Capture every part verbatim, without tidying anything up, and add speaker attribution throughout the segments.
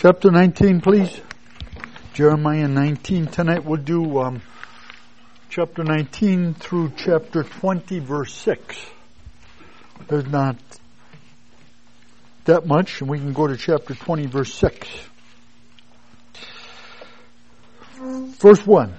Speaker 1: Chapter nineteen, please. Jeremiah nineteen. Tonight we'll do um, chapter nineteen through chapter twenty, verse six. There's not that much, and we can go to chapter twenty, verse six. Verse one.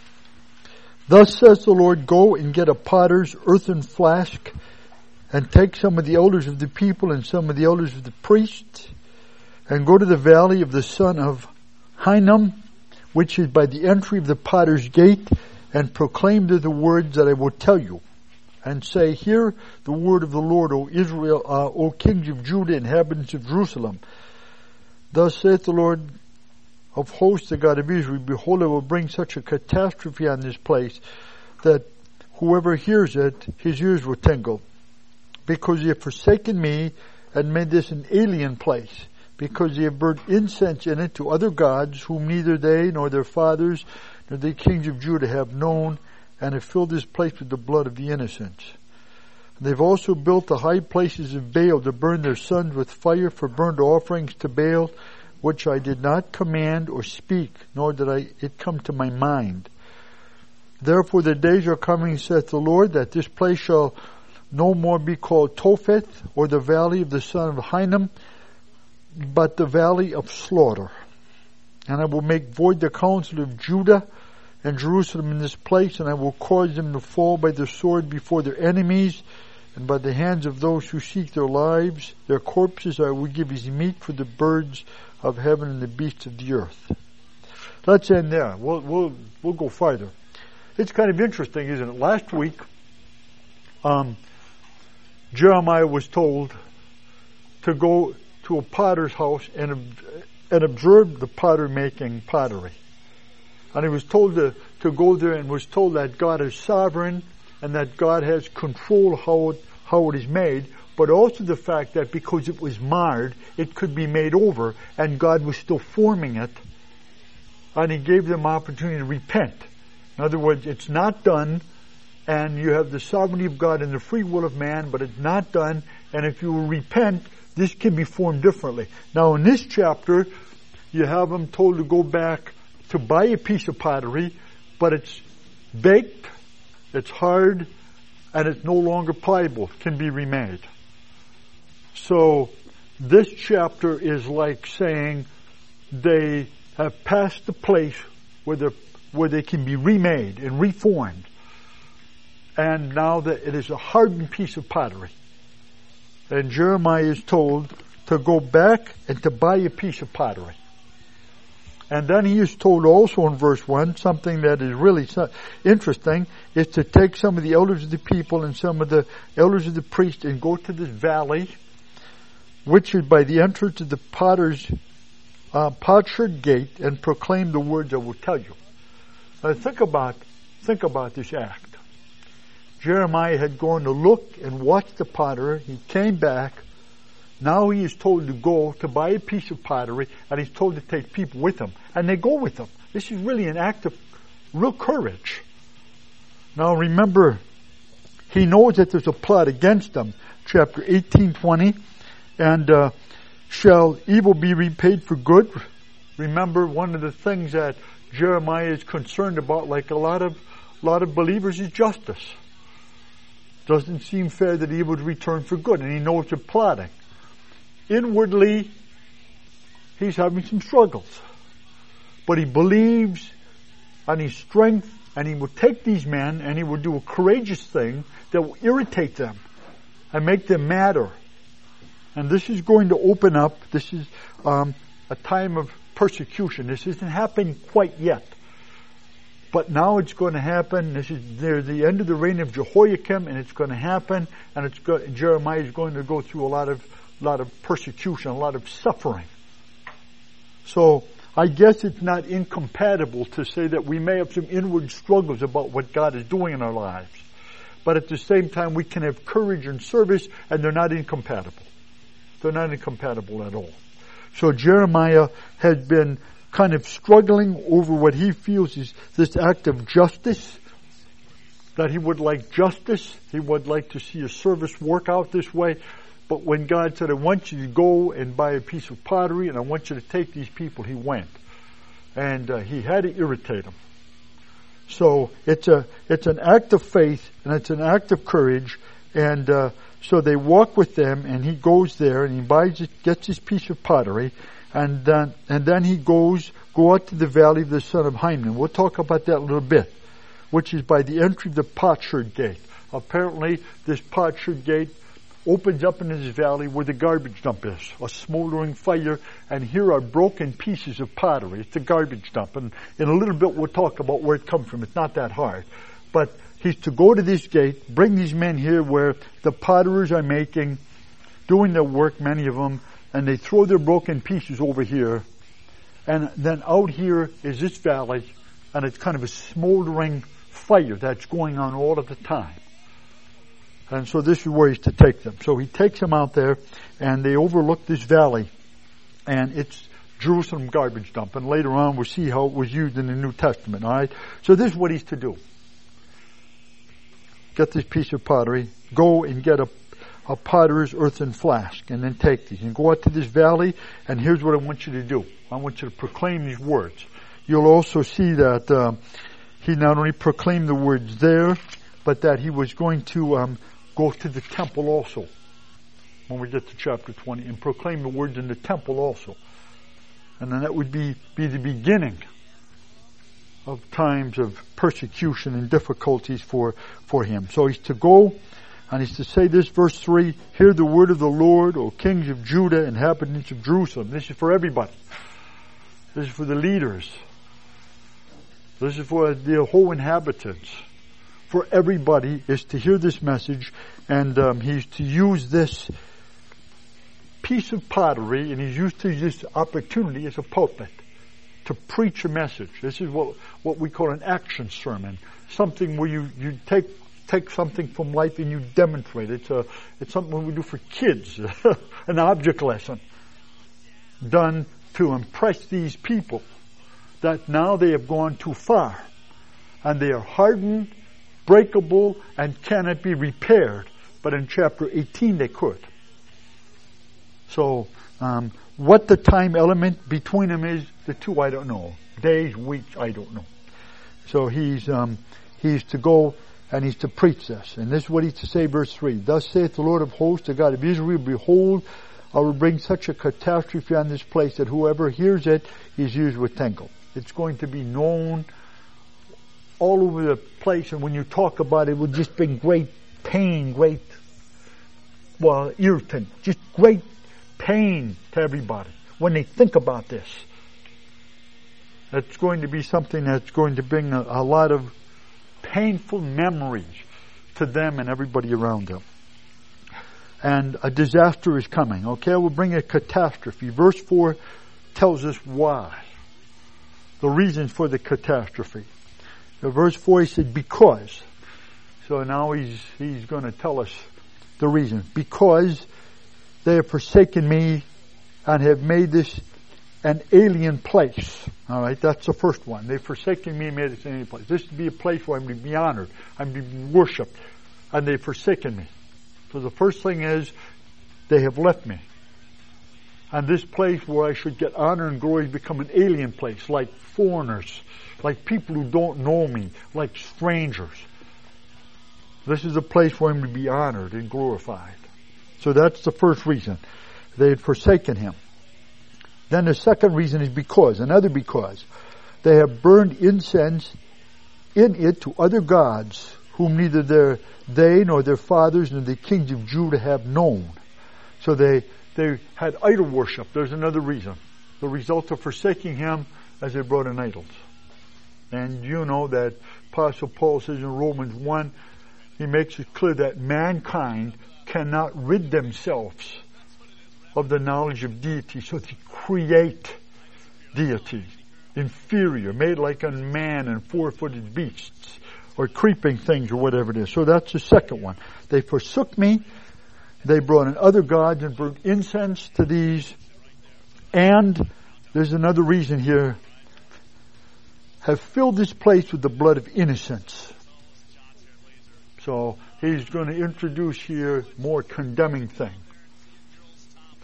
Speaker 1: Thus says the Lord, go and get a potter's earthen flask, and take some of the elders of the people and some of the elders of the priests, and go to the valley of the son of Hinnom, which is by the entry of the potter's gate, and proclaim to the words that I will tell you. And say, hear the word of the Lord, O Israel, uh, O kings of Judah, inhabitants of Jerusalem. Thus saith the Lord of hosts, the God of Israel, behold, I will bring such a catastrophe on this place, that whoever hears it, his ears will tingle. Because ye have forsaken me, and made this an alien place, because ye have burnt incense in it to other gods, whom neither they, nor their fathers, nor the kings of Judah have known, and have filled this place with the blood of the innocents. They've also built the high places of Baal to burn their sons with fire for burnt offerings to Baal, which I did not command or speak, nor did I it come to my mind. Therefore the days are coming, saith the Lord, that this place shall no more be called Topheth, or the valley of the son of Hinnom, but the valley of slaughter. And I will make void the counsel of Judah and Jerusalem in this place, and I will cause them to fall by the sword before their enemies, and by the hands of those who seek their lives. Their corpses I will give as meat for the birds of heaven and the beasts of the earth. Let's end there. We'll, we'll, we'll go farther. It's kind of interesting, isn't it? Last week, um, Jeremiah was told to go to a potter's house and, and observe the potter making pottery. And he was told to, to go there, and was told that God is sovereign and that God has control how it, how it is made, but also the fact that because it was marred, it could be made over, and God was still forming it, and he gave them opportunity to repent. In other words, it's not done, and you have the sovereignty of God and the free will of man, but it's not done, and if you will repent, this can be formed differently. Now in this chapter, you have them told to go back to buy a piece of pottery, but it's baked, it's hard, and it's no longer pliable, can be remade. So this chapter is like saying they have passed the place where they where they can be remade and reformed, and now that it is a hardened piece of pottery. And Jeremiah is told to go back and to buy a piece of pottery. And then he is told also in verse one, something that is really interesting, is to take some of the elders of the people and some of the elders of the priests and go to this valley, which is by the entrance of the potter's uh, potsherd gate, and proclaim the words I will tell you. Now think about, think about this act. Jeremiah had gone to look and watch the potter. He came back. Now he is told to go to buy a piece of pottery, and he's told to take people with him. And they go with him. This is really an act of real courage. Now remember, he knows that there's a plot against him. Chapter eighteen twenty. And uh, shall evil be repaid for good? Remember, one of the things that Jeremiah is concerned about, like a lot of, lot of believers, is justice. Doesn't seem fair that evil would return for good, and he knows they're plotting. Inwardly, he's having some struggles. But he believes on his strength, and he will take these men and he will do a courageous thing that will irritate them and make them madder. And this is going to open up, this is um, a time of persecution. This isn't happening quite yet. But now it's going to happen. This is near the end of the reign of Jehoiakim, and it's going to happen, and it's go, Jeremiah is going to go through a lot of lot of persecution, a lot of suffering. So I guess it's not incompatible to say that we may have some inward struggles about what God is doing in our lives. But at the same time, we can have courage and service, and they're not incompatible. They're not incompatible at all. So Jeremiah has been kind of struggling over what he feels is this act of justice, that he would like justice. He would like to see a service work out this way. But when God said, I want you to go and buy a piece of pottery and I want you to take these people, he went. And uh, he had to irritate them. So it's a it's an act of faith and it's an act of courage. And uh, so they walk with them, and he goes there and he buys it, gets his piece of pottery, and then and then he goes go out to the valley of the son of Hinnom. We'll talk about that a little bit, which is by the entry of the potsherd gate. Apparently, this potsherd gate opens up in this valley where the garbage dump is, a smoldering fire, and here are broken pieces of pottery. It's a garbage dump, and in a little bit we'll talk about where it comes from. It's not that hard. But he's to go to this gate, bring these men here where the potterers are making, doing their work, many of them, and they throw their broken pieces over here. And then out here is this valley, and it's kind of a smoldering fire that's going on all of the time. And so this is where he's to take them. So he takes them out there, and they overlook this valley, and it's Jerusalem garbage dump. And later on we'll see how it was used in the New Testament, all right? So this is what he's to do. Get this piece of pottery, go and get a, a potter's earthen flask, and then take these. And go out to this valley, and here's what I want you to do. I want you to proclaim these words. You'll also see that uh, he not only proclaimed the words there, but that he was going to um, go to the temple also, when we get to chapter twenty, and proclaim the words in the temple also. And then that would be, be the beginning of times of persecution and difficulties for, for him. So he's to go, and he's to say this, verse three, hear the word of the Lord, O kings of Judah, inhabitants of Jerusalem. This is for everybody. This is for the leaders. This is for the whole inhabitants. For everybody is to hear this message, and um, he's to use this piece of pottery, and he's used to this opportunity as a pulpit to preach a message. This is what what we call an action sermon, something where you, you take take something from life and you demonstrate. It's a it's something we do for kids, an object lesson done to impress these people that now they have gone too far, and they are hardened, breakable, and cannot be repaired. But in chapter eighteen they could. So um, what the time element between them is, the two I don't know. Days, weeks, I don't know. So he's um, he's to go and he's to preach this. And this is what he's to say, verse three. Thus saith the Lord of hosts, the God of Israel, behold, I will bring such a catastrophe on this place that whoever hears it is used with tingle. It's going to be known all over the place, and when you talk about it, it will just bring great pain, great, well, irritant, just great pain to everybody when they think about this. It's going to be something that's going to bring a, a lot of painful memories to them and everybody around them. And a disaster is coming. Okay, we'll bring a catastrophe. Verse four tells us why. The reasons for the catastrophe. So verse four, he said, because. So now he's he's going to tell us the reason. Because they have forsaken me and have made this an alien place. All right, that's the first one. They've forsaken me and made this an alien place. This would be a place where I'm to be honored. I'm to be worshipped. And they've forsaken me. So the first thing is, they have left me. And this place where I should get honor and glory has become an alien place, like foreigners, like people who don't know me, like strangers. This is a place where I'm to be honored and glorified. So that's the first reason. They had forsaken him. Then the second reason is because, another because. They have burned incense in it to other gods, whom neither their, they nor their fathers nor the kings of Judah have known. So they, they had idol worship. There's another reason. The result of forsaking him as they brought in idols. And you know that Apostle Paul says in Romans one, he makes it clear that mankind cannot rid themselves of the knowledge of deity, so they create deity, inferior, made like a man and four-footed beasts, or creeping things, or whatever it is. So that's the second one. They forsook me, they brought in other gods and burned incense to these, and there's another reason here, have filled this place with the blood of innocents. So he's going to introduce here more condemning thing.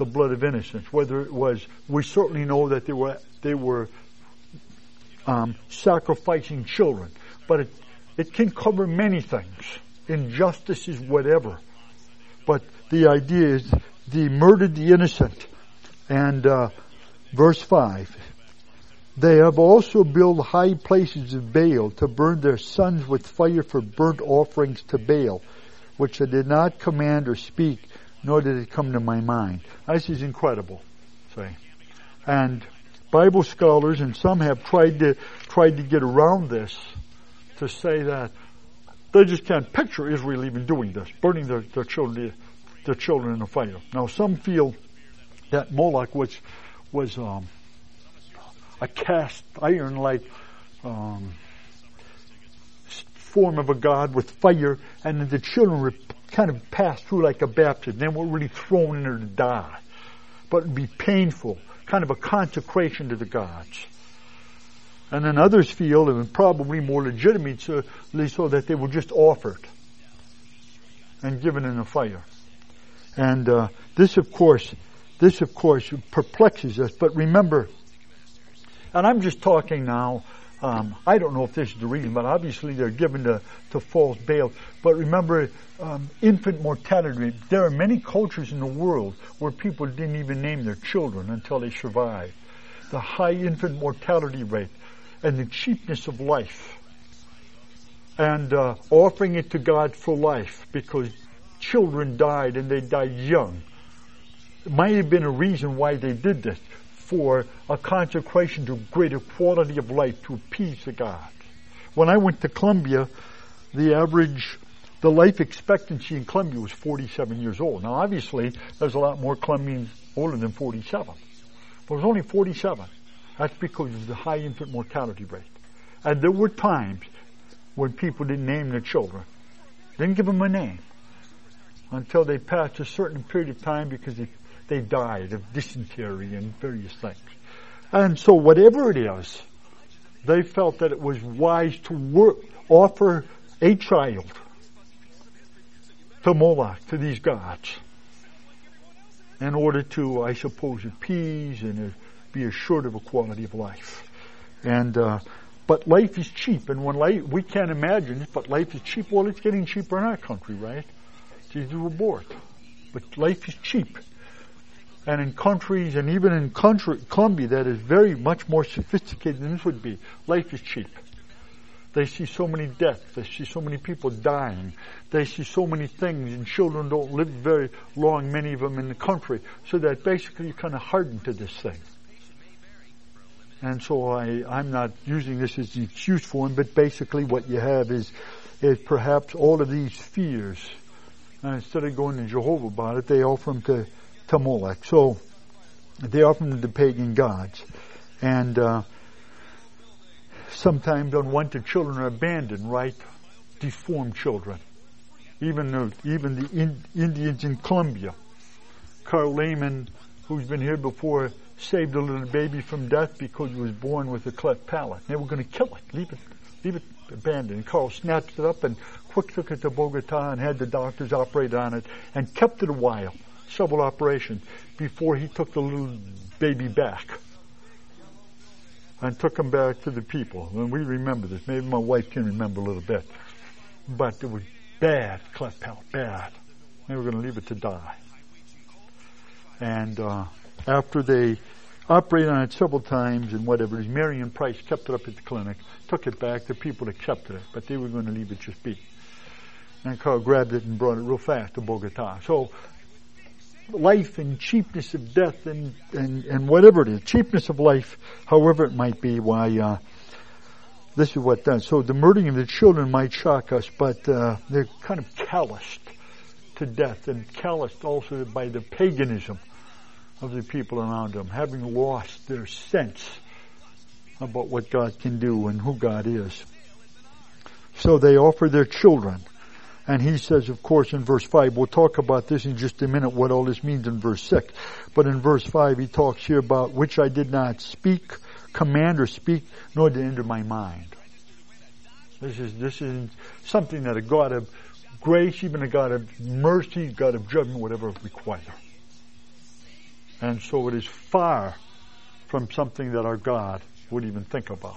Speaker 1: the blood of innocents. Whether it was, we certainly know that they were they were um, sacrificing children, but it it can cover many things, injustices, whatever. But the idea is they murdered the innocent. And uh, verse five, they have also built high places of Baal to burn their sons with fire for burnt offerings to Baal, which I did not command or speak, nor did it come to my mind. This is incredible. See? And Bible scholars and some have tried to tried to get around this to say that they just can't picture Israel even doing this, burning their, their children their children in the fire. Now some feel that Moloch was was um, a cast iron like um, form of a god with fire, and then the children were kind of passed through like a baptism. They weren't really thrown in there to die, but it would be painful, kind of a consecration to the gods. And then others feel it was probably more legitimate, so, so that they were just offered and given in the fire. And uh, this, of course, this of course perplexes us. But remember, and I'm just talking now. Um, I don't know if this is the reason, but obviously they're given to, to false Baal. But remember, um, infant mortality rate. There are many cultures in the world where people didn't even name their children until they survived. The high infant mortality rate and the cheapness of life, and uh, offering it to God for life because children died and they died young. It might have been a reason why they did this, for a consecration to greater quality of life, to appease the gods. When I went to Colombia, the average, the life expectancy in Colombia was forty-seven years old. Now obviously, there's a lot more Colombians older than forty-seven. But it was only forty-seven. That's because of the high infant mortality rate. And there were times when people didn't name their children. Didn't give them a name until they passed a certain period of time because they, they died of dysentery and various things. And so whatever it is, they felt that it was wise to work, offer a child to Moloch, to these gods, in order to, I suppose, appease and be assured of a quality of life. And uh, but life is cheap, and when life, we can't imagine it, but life is cheap. Well, it's getting cheaper in our country, right? It's easy to abort, but life is cheap. And in countries, and even in country, Colombia, that is very much more sophisticated than this would be, life is cheap. They see so many deaths. They see so many people dying. They see so many things, and children don't live very long, many of them in the country, so that basically you're kind of hardened to this thing. And so I, I'm not using this as an excuse for him, but basically what you have is, is perhaps all of these fears. And instead of going to Jehovah about it, they offer them to, to Molech. So they offer them to pagan gods. And uh, sometimes unwanted children are abandoned, right? Deformed children. Even the, even the in, Indians in Colombia. Carl Lehman, who's been here before, saved a little baby from death because it was born with a cleft palate. They were going to kill it, leave it, leave it abandoned. And Carl snatched it up and quick took it to Bogota and had the doctors operate on it and kept it a while, several operations, before he took the little baby back and took him back to the people. And we remember this. Maybe my wife can remember a little bit. But it was bad, cleft palate, bad. They were going to leave it to die. And uh, after they operated on it several times and whatever, Marion Price kept it up at the clinic, took it back, the people accepted it, but they were going to leave it just be. And Carl grabbed it and brought it real fast to Bogota. So life and cheapness of death and, and, and whatever it is, cheapness of life, however it might be, why uh, this is what does. So the murdering of the children might shock us, but uh, they're kind of calloused to death and calloused also by the paganism of the people around them, having lost their sense about what God can do and who God is. So they offer their children. And he says, of course, in verse five, we'll talk about this in just a minute, what all this means in verse six. But in verse five, he talks here about which I did not speak, command or speak, nor did enter my mind. This is, this is something that a God of grace, even a God of mercy, God of judgment, whatever require. And so it is far from something that our God would even think about.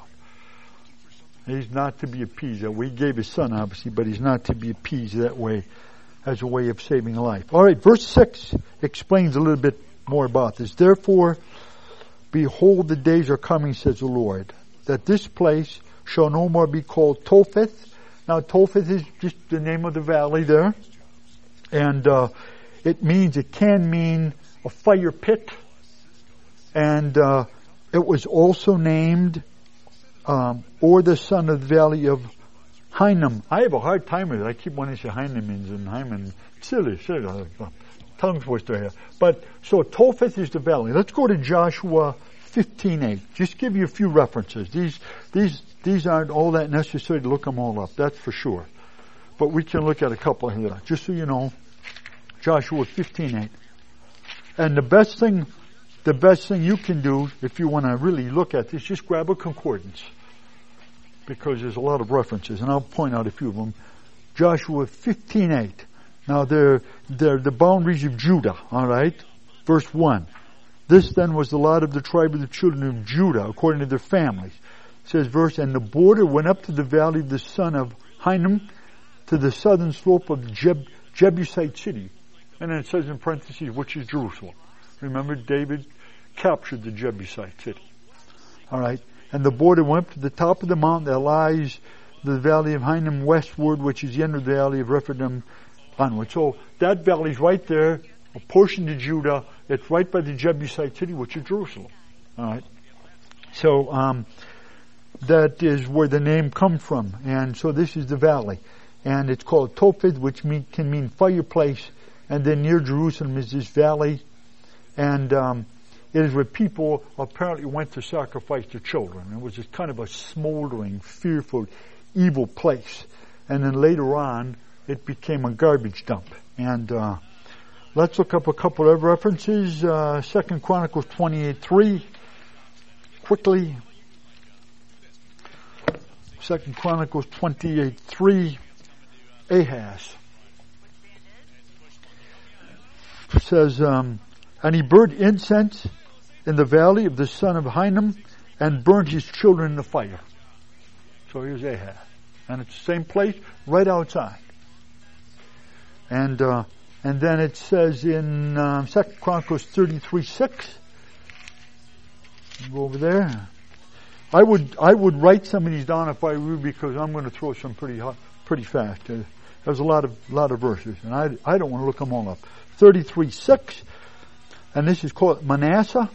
Speaker 1: He's not to be appeased. We gave his son, obviously, but he's not to be appeased that way as a way of saving life. All right, verse six explains a little bit more about this. Therefore, behold, the days are coming, says the Lord, that this place shall no more be called Topheth. Now, Topheth is just the name of the valley there. And uh, it means, it can mean a fire pit. And uh, it was also named, um, or the son of the valley of Hinnom. I have a hard time with it. I keep wanting to say Hinnomins and Hyman. Silly, silly. Tongue twister here. But, so Topheth is the valley. Let's go to Joshua fifteen eight. Just give you a few references. These, these, these aren't all that necessary to look them all up. That's for sure. But we can look at a couple here. Just so you know. Joshua fifteen eight. And the best thing, the best thing you can do, if you want to really look at this, just grab a concordance. Because there's a lot of references, and I'll point out a few of them. Joshua fifteen eight. Now they're, they're the boundaries of Judah, alright? Verse one. This then was the lot of the tribe of the children of Judah, according to their families. It says verse, and the border went up to the valley of the son of Hinnom, to the southern slope of the Jeb, Jebusite city. And then it says in parentheses, which is Jerusalem. Remember, David captured the Jebusite city. Alright? And the border went up to the top of the mountain that lies the valley of Hinnom westward, which is the end of the valley of Rephidim onward. So that valley is right there, a portion of Judah. It's right by the Jebusite city, which is Jerusalem. All right. So um, that is where the name comes from, and so this is the valley, and it's called Topheth, which mean, can mean fireplace. And then near Jerusalem is this valley, and um, it is where people apparently went to sacrifice their children. It was just kind of a smoldering, fearful, evil place. And then later on, it became a garbage dump. And uh, let's look up a couple of references. Uh, Second Chronicles twenty-eight three. Quickly. Second Chronicles twenty-eight three. Ahaz. It says, um, and he burned incense in the valley of the son of Hinnom, and burned his children in the fire. So here's Ahaz. And it's the same place, right outside. And uh, and then it says in um, Second Chronicles thirty-three six. Go over there. I would I would write some of these down if I were, because I'm going to throw some pretty hot, pretty fast. Uh, there's a lot of lot of verses, and I I don't want to look them all up. thirty-three six, and this is called Manasseh.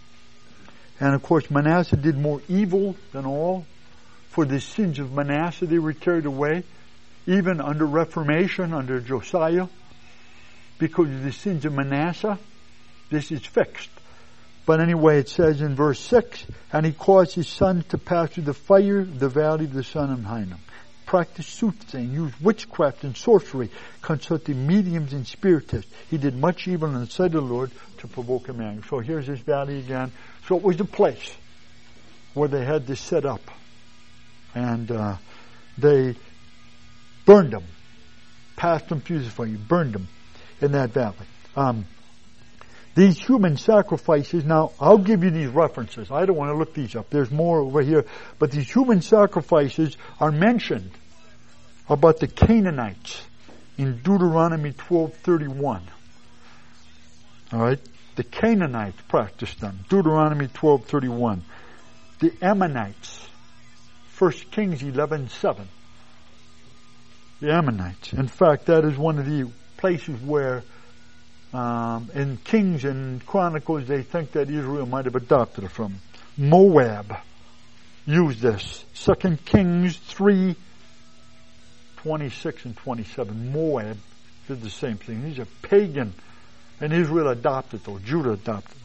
Speaker 1: And of course, Manasseh did more evil than all. For the sins of Manasseh, they were carried away, even under Reformation, under Josiah. Because of the sins of Manasseh, this is fixed. But anyway, it says in verse six, and he caused his son to pass through the fire, the valley of the son of Hinnom. Practiced soothsaying, used witchcraft and sorcery, consulted mediums and spiritists. He did much evil in the sight of the Lord to provoke him anger. So here's this valley again. So it was the place where they had this set up. And uh, they burned them, passed them through the fire, burned them in that valley. Um, these human sacrifices, now I'll give you these references. I don't want to look these up. There's more over here. But these human sacrifices are mentioned about the Canaanites in Deuteronomy twelve thirty-one. All right? The Canaanites practiced them. Deuteronomy twelve thirty-one. The Ammonites. First Kings eleven seven. The Ammonites. In fact, that is one of the places where um, in Kings and Chronicles they think that Israel might have adopted it from. Moab used this. Second Kings three twenty-six and twenty-seven. Moab did the same thing. He's a pagan, and Israel adopted those. Judah adopted.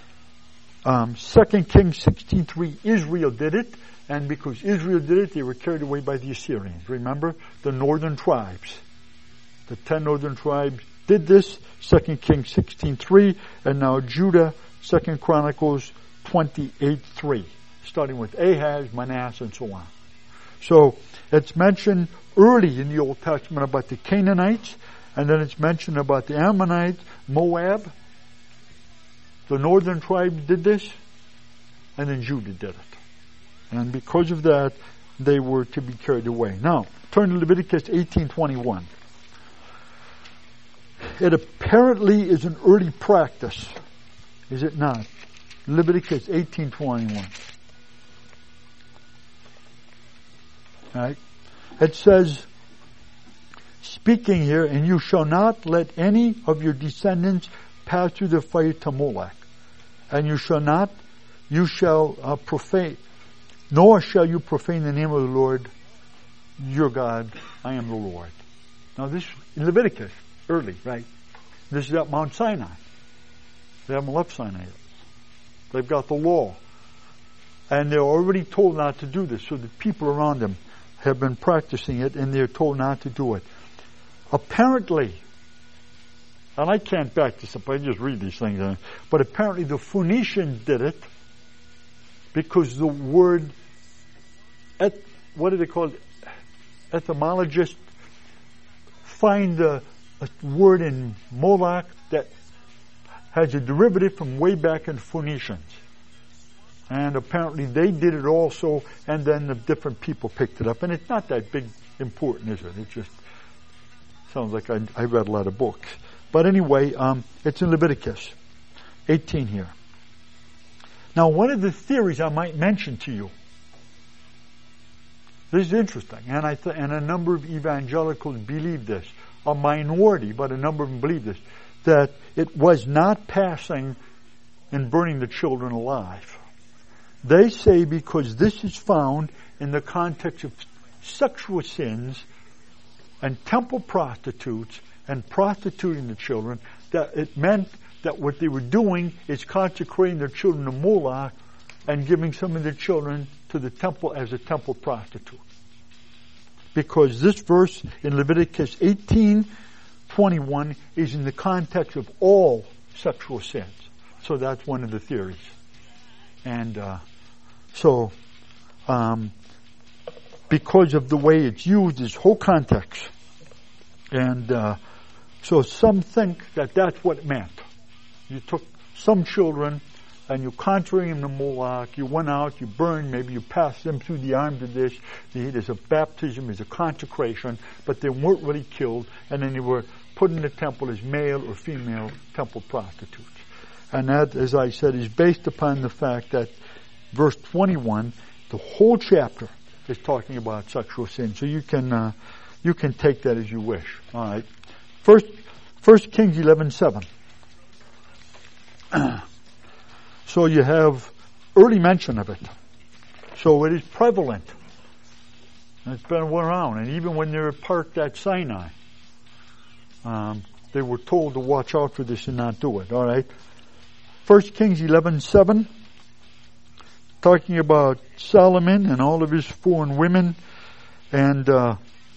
Speaker 1: Um, Second Kings sixteen three. Israel did it. And because Israel did it, they were carried away by the Assyrians. Remember? The northern tribes. The ten northern tribes did this. Second Kings sixteen three. And now Judah, Second Chronicles twenty-eight three. Starting with Ahaz, Manasseh, and so on. So, it's mentioned early in the Old Testament about the Canaanites. And then it's mentioned about the Ammonites, Moab, the northern tribe did this, and then Judah did it. And because of that, they were to be carried away. Now, turn to Leviticus eighteen twenty-one. It apparently is an early practice, is it not? Leviticus eighteen twenty-one. Right? It says, speaking here, and you shall not let any of your descendants pass through the fire to Molech, and you shall not, you shall uh, profane, nor shall you profane the name of the Lord your God. I am the Lord. Now this in Leviticus, early, right? This is at Mount Sinai. They haven't left Sinai yet. They've got the law, and they're already told not to do this. So the people around them have been practicing it, and they're told not to do it. Apparently, and I can't back this up, I just read these things, but apparently the Phoenicians did it because the word, et, what do they call it? Etymologists find a, a word in Moloch that has a derivative from way back in Phoenicians. And apparently they did it also, and then the different people picked it up. And it's not that big important, is it? It just sounds like I, I read a lot of books. But anyway, um, it's in Leviticus eighteen here. Now, one of the theories I might mention to you, this is interesting, and I th- and a number of evangelicals believe this, a minority, but a number of them believe this, that it was not passing and burning the children alive. They say because this is found in the context of sexual sins and temple prostitutes and prostituting the children, that it meant that what they were doing is consecrating their children to Moloch and giving some of their children to the temple as a temple prostitute. Because this verse in Leviticus eighteen twenty-one is in the context of all sexual sins. So that's one of the theories. And uh, so, um, because of the way it's used, this whole context. And uh, so some think that that's what it meant. You took some children and you consecrated them to Moloch, you went out, you burned, maybe you passed them through the arms of this. There's a baptism, there's a consecration, but they weren't really killed, and then they were put in the temple as male or female temple prostitutes. And that, as I said, is based upon the fact that verse twenty-one, the whole chapter is talking about sexual sin. So you can uh, you can take that as you wish. All right. First, First Kings eleven seven. So you have early mention of it. So it is prevalent. And it's been around. And even when they were parked at Sinai, um, they were told to watch out for this and not do it. All right. First Kings eleven seven, talking about Solomon and all of his foreign women. And uh,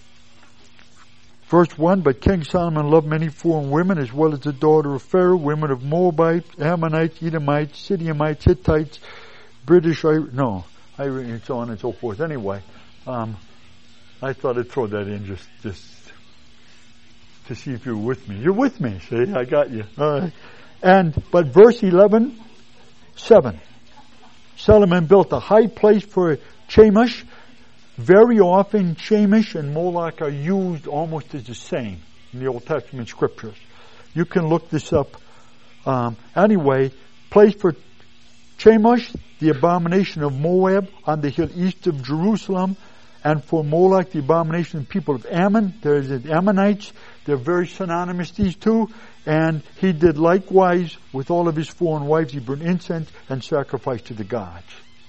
Speaker 1: verse one, but King Solomon loved many foreign women, as well as the daughter of Pharaoh, women of Moabites, Ammonites, Edomites, Sidonites, Hittites, British, no, and so on and so forth. Anyway, um, I thought I'd throw that in just, just to see if you're with me. You're with me, see? I got you. All right. And, but verse eleven, seven. Solomon built a high place for Chemosh. Very often, Chemosh and Moloch are used almost as the same in the Old Testament scriptures. You can look this up. Um, anyway, place for Chemosh, the abomination of Moab, on the hill east of Jerusalem, and for Moloch, the abomination of the people of Ammon. There's the Ammonites. They're very synonymous, these two. And he did likewise with all of his foreign wives. He burned incense and sacrificed to the gods.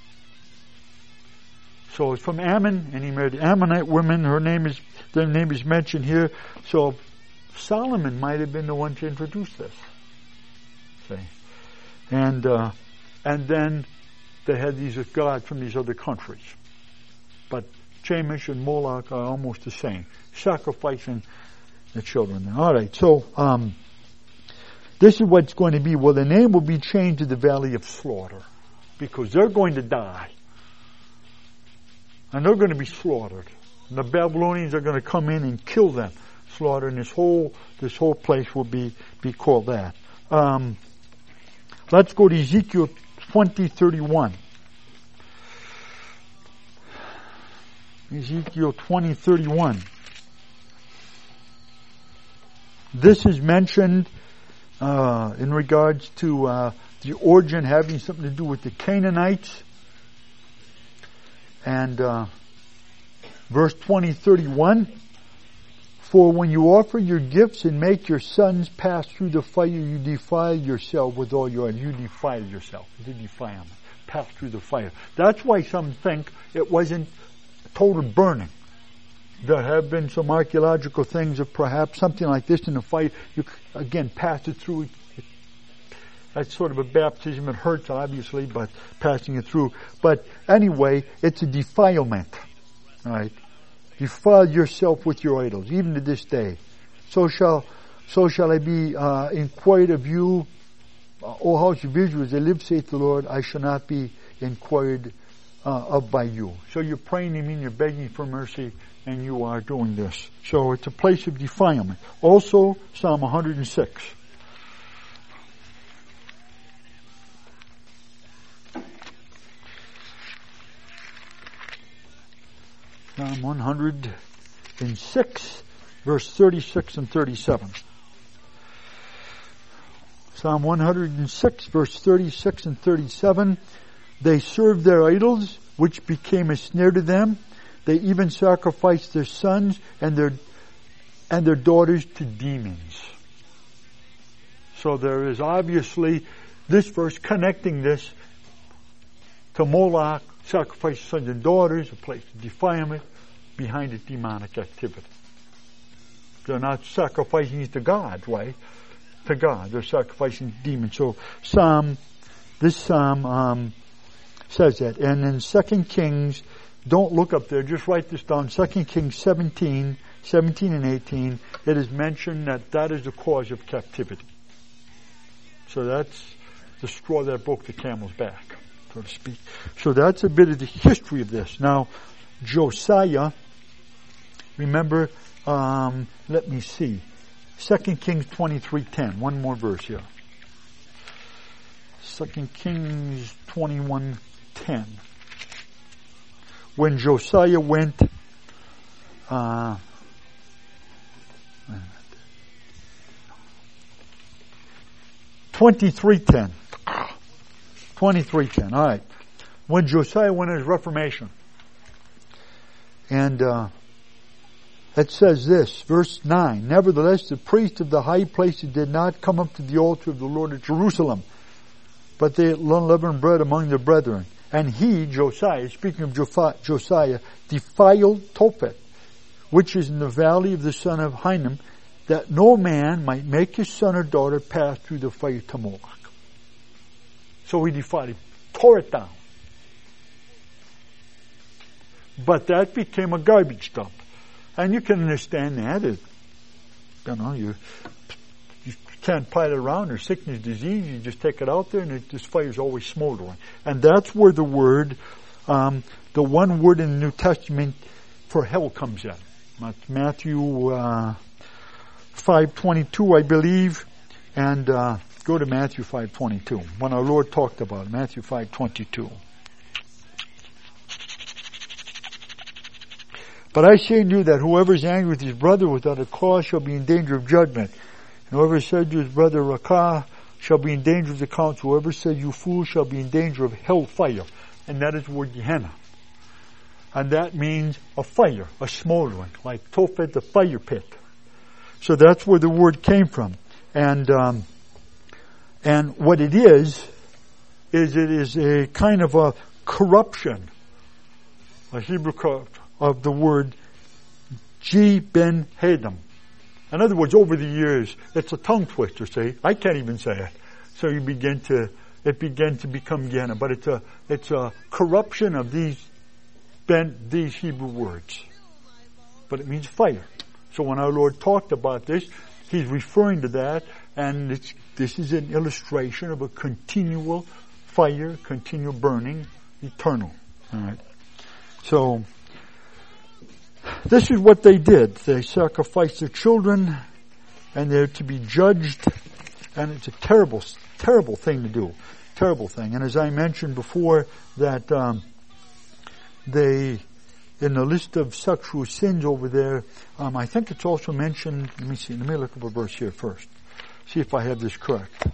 Speaker 1: So it's from Ammon, and he married Ammonite women. Her name is, their name is mentioned here. So Solomon might have been the one to introduce this. See? And, uh, and then they had these gods from these other countries. But Chemosh and Moloch are almost the same. Sacrificing the children. All right, so, um, this is what's going to be. Well, the name will be changed to the Valley of Slaughter, because they're going to die. And they're going to be slaughtered. And the Babylonians are going to come in and kill them. Slaughter, and this whole, this whole place will be, be called that. Um, Let's go to Ezekiel twenty thirty-one. Ezekiel twenty thirty-one. This is mentioned uh, in regards to uh, the origin having something to do with the Canaanites. And uh, verse twenty thirty-one. For when you offer your gifts and make your sons pass through the fire, you defile yourself with all your, you defile yourself. You defile them. Pass through the fire. That's why some think it wasn't total burning. There have been some archaeological things of perhaps something like this in the fire. You, again, pass it through. It, that's sort of a baptism. It hurts, obviously, but passing it through. But anyway, it's a defilement. All right? Defile yourself with your idols, even to this day. So shall, so shall I be uh, inquired of you, uh, O house of Israel, as I live, saith the Lord, I shall not be inquired uh, of by you. So you're praying to me, and you're begging for mercy, and you are doing this. So it's a place of defilement. Also, Psalm one hundred six. Psalm one hundred six, verse thirty-six and thirty-seven. Psalm one hundred six, verse thirty-six and thirty-seven. They served their idols, which became a snare to them. They even sacrificed their sons and their and their daughters to demons. So there is obviously this verse connecting this to Moloch, sacrifice sons and daughters, a place of defilement, behind it demonic activity. They're not sacrificing it to God, right? To God. They're sacrificing demons. So Psalm, this Psalm um, says that. And in Second Kings, don't look up there, just write this down. Second Kings seventeen, seventeen and eighteen, it is mentioned that that is the cause of captivity. So that's the straw that broke the camel's back, so to speak. So that's a bit of the history of this. Now, Josiah, remember, um, let me see. Second Kings twenty-three ten. One more verse here. Second Kings twenty-one ten. When Josiah went, uh, twenty-three ten. twenty-three ten. All right. When Josiah went on his Reformation, and uh, it says this, verse nine, nevertheless the priests of the high places did not come up to the altar of the Lord at Jerusalem, but they ate unleavened bread among their brethren. And he, Josiah, speaking of Josiah, defiled Tophet, which is in the valley of the son of Hinnom, that no man might make his son or daughter pass through the fire to Moloch. So he defiled it, tore it down. But that became a garbage dump. And you can understand that. It, you know, you, you can't pile it around. There's sickness, disease. You just take it out there and it, this fire's always smoldering. And that's where the word, um, the one word in the New Testament for hell comes in. That's Matthew uh, five twenty-two, I believe. And uh, go to Matthew five twenty-two. When our Lord talked about it, Matthew five twenty-two. But I say to you that whoever is angry with his brother without a cause shall be in danger of judgment. And whoever said to his brother, Rakah, shall be in danger of the council. Whoever said, you fool, shall be in danger of hell fire. And that is the word Gehenna. And that means a fire, a smoldering, like Tophet, the fire pit. So that's where the word came from. And um, and what it is, is it is a kind of a corruption, a Hebrew corruption, of the word G ben Hadam. In other words, over the years, it's a tongue twister, see? I can't even say it. So you begin to, it began to become Gehenna. But it's a, it's a corruption of these ben, these Hebrew words. But it means fire. So when our Lord talked about this, He's referring to that, and it's, this is an illustration of a continual fire, continual burning, eternal. Alright. So, this is what they did. They sacrificed their children, and they're to be judged And it's a terrible, terrible thing to do. Terrible thing. And as I mentioned before, that um, they, in the list of sexual sins over there, um, I think it's also mentioned, let me see, let me look up a verse here first. See if I have this correct.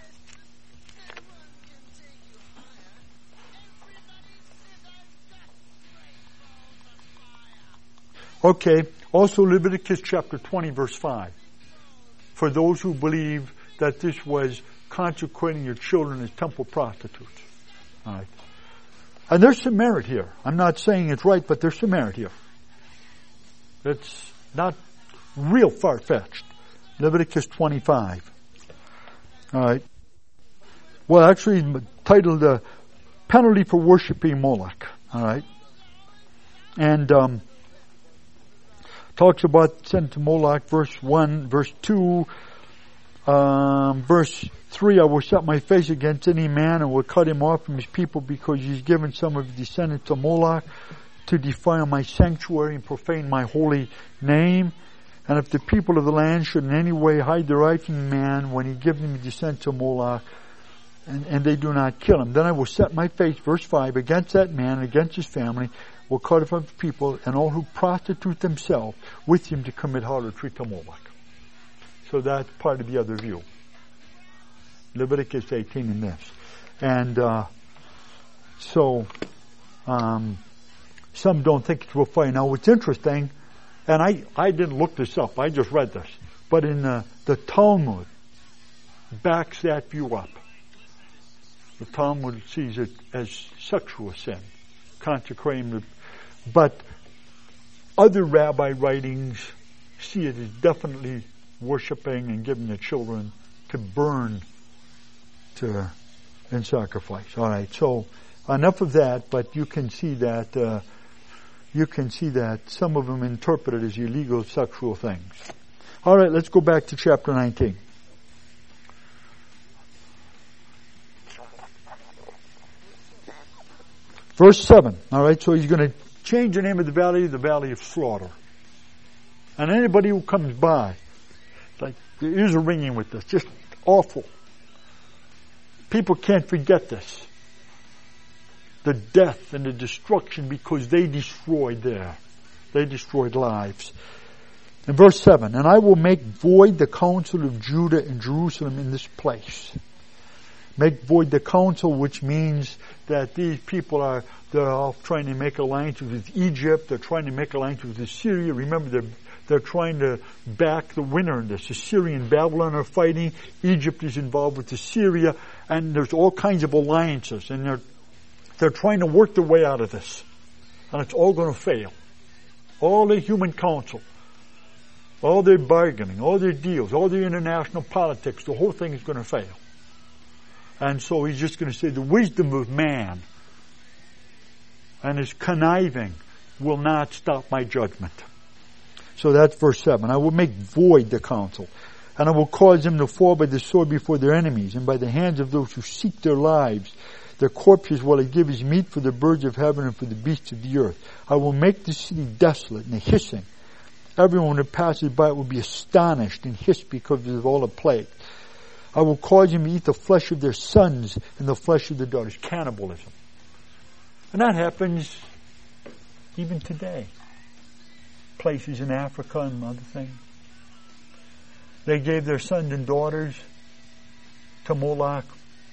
Speaker 1: Okay, also Leviticus chapter twenty verse five. For those who believe that this was consecrating your children as temple prostitutes. All right. And there's some merit here. I'm not saying it's right, but there's some merit here. It's not real far-fetched. Leviticus twenty-five. All right. Well, actually titled uh, Penalty for Worshiping Moloch. All right. And um, talks about sent to Moloch, verse one, verse two, um, verse three, I will set my face against any man and will cut him off from his people because he's given some of his descendants to Moloch to defile my sanctuary and profane my holy name. And if the people of the land should in any way hide their eye from the man when he gives them his descent to Moloch, and, and they do not kill him, then I will set my face, verse five, against that man and against his family, will cut off his people and all who prostitute themselves with him to commit harlotry to Moloch. So that's part of the other view. Leviticus eighteen in this. And uh, so um, some don't think it's real funny. Now what's interesting, and I, I didn't look this up, I just read this, but in uh, the Talmud backs that view up. The Talmud sees it as sexual sin, consecrating the, but other rabbi writings see it as definitely worshiping and giving the children to burn to in sacrifice. All right, so enough of that. But you can see that uh, you can see that some of them interpret it as illegal sexual things. All right, let's go back to chapter nineteen. Verse seven. All right, so he's going to change the name of the valley to the Valley of Slaughter. And anybody who comes by, like, the ears are ringing with this. Just awful. People can't forget this. The death and the destruction because they destroyed there. They destroyed lives. In verse seven, and I will make void the counsel of Judah and Jerusalem in this place. Make void the counsel, which means that these people are they're all trying to make alliances with Egypt. They're trying to make alliances with Assyria. Remember, they're they're trying to back the winner in this. Assyria and Babylon are fighting. Egypt is involved with Assyria, and there's all kinds of alliances, and they're they're trying to work their way out of this, and it's all going to fail. All the human counsel, all their bargaining, all their deals, all their international politics, the whole thing is going to fail. And so he's just going to say the wisdom of man and his conniving will not stop my judgment. So that's verse seven. I will make void the counsel, and I will cause them to fall by the sword before their enemies, and by the hands of those who seek their lives. Their corpses will I give as meat for the birds of heaven and for the beasts of the earth. I will make the city desolate and hissing. Everyone that passes by it will be astonished and hiss because of all the plague. I will cause them to eat the flesh of their sons and the flesh of their daughters. Cannibalism. And that happens even today. Places in Africa and other things. They gave their sons and daughters to Moloch.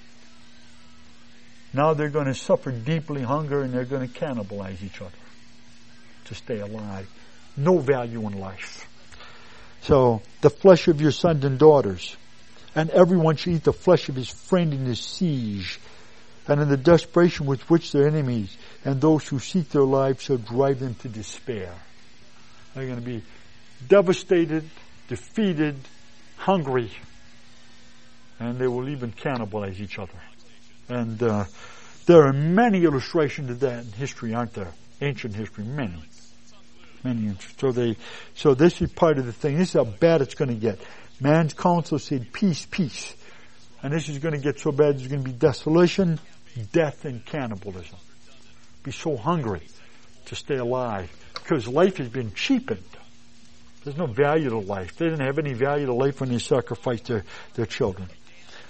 Speaker 1: Now they're going to suffer deeply hunger and they're going to cannibalize each other to stay alive. No value in life. So, the flesh of your sons and daughters. And everyone shall eat the flesh of his friend in his siege, and in the desperation with which their enemies and those who seek their lives shall drive them to despair. They're going to be devastated, defeated, hungry, and they will even cannibalize each other. And uh, there are many illustrations of that in history, aren't there? Ancient history, many. Many. So they, so this is part of the thing. This is how bad it's going to get. Man's counsel said peace, peace. And this is going to get so bad there's going to be desolation, death, and cannibalism. Be so hungry to stay alive because life has been cheapened. There's no value to life. They didn't have any value to life when they sacrificed their, their children.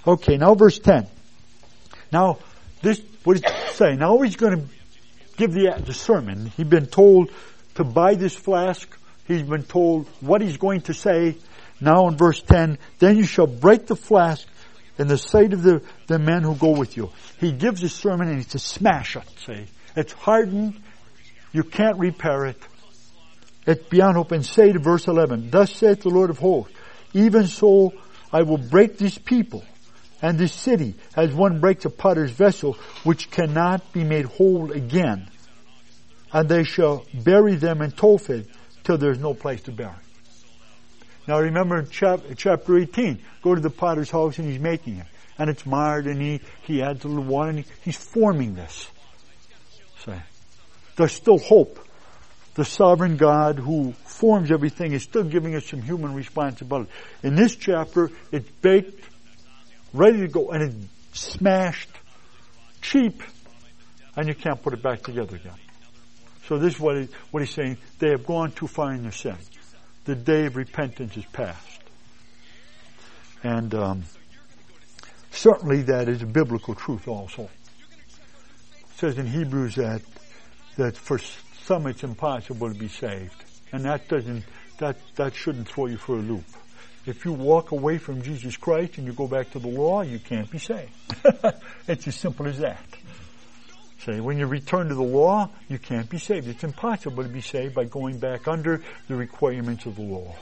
Speaker 1: Okay, now verse ten. Now, this, what does it say? Now he's going to give the, the sermon. He's been told to buy this flask. He's been told what he's going to say. Now in verse ten, then you shall break the flask in the sight of the, the men who go with you. He gives a sermon and he's to smash it, see. It's hardened. You can't repair it. It's beyond hope. And say to verse eleven, thus saith the Lord of hosts, even so I will break this people and this city as one breaks a potter's vessel, which cannot be made whole again. And they shall bury them in Tophet till there's no place to bury. Now remember in chap- chapter eighteen, go to the potter's house and he's making it. And it's marred and he, he adds a little water and he, he's forming this. So, there's still hope. The sovereign God who forms everything is still giving us some human responsibility. In this chapter, it's baked, ready to go, and it's smashed, cheap, and you can't put it back together again. So this is what, he, what he's saying. They have gone too far in their sin. The day of repentance is past. And um, certainly that is a biblical truth also. It says in Hebrews that that for some it's impossible to be saved. And that doesn't that that shouldn't throw you for a loop. If you walk away from Jesus Christ and you go back to the law, you can't be saved. It's as simple as that. Say, when you return to the law, you can't be saved. It's impossible to be saved by going back under the requirements of the law.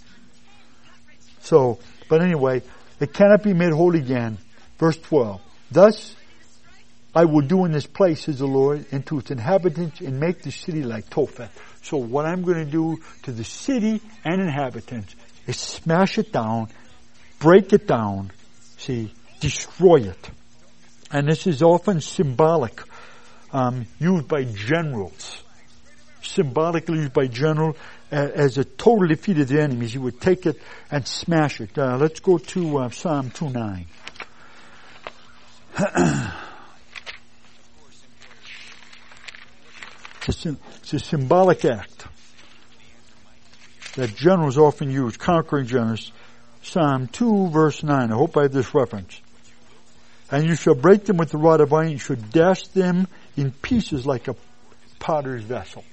Speaker 1: So, but anyway, it cannot be made whole again. Verse twelve. Thus, I will do in this place, says the Lord, and to its inhabitants, and make the city like Tophet. So what I'm going to do to the city and inhabitants is smash it down, break it down, see, destroy it. And this is often symbolic. Um, used by generals, symbolically used by general uh, as a total defeat of the enemies. He would take it and smash it. Uh, let's go to uh, Psalm two nine. it's, a, it's a symbolic act that generals often use, conquering generals. Psalm two verse nine. I hope I have this reference. And you shall break them with the rod of iron. You shall dash them in pieces like a potter's vessel.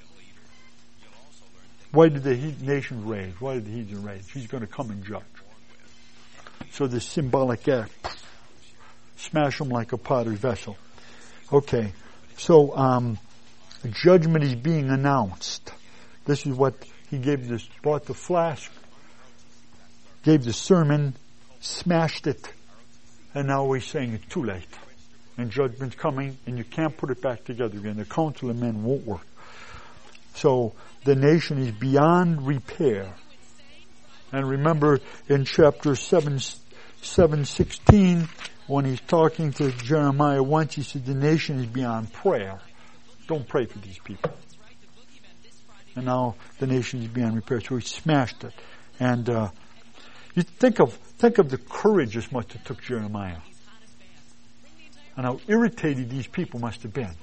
Speaker 1: Why did the nations rage? Why did the heathen rage? He's going to come and judge. So this symbolic act, smash them like a potter's vessel. Okay, so um, judgment is being announced. This is what he gave this, bought the flask, gave the sermon, smashed it, and now he's saying it's too late. And judgment's coming, and you can't put it back together again. The counsel of men won't work. So the nation is beyond repair. And remember in chapter seven, seven sixteen, when he's talking to Jeremiah once, he said the nation is beyond prayer. Don't pray for these people. And now the nation is beyond repair. So he smashed it. And uh, you think of think of the courage this much it took Jeremiah. And how irritated these people must have been.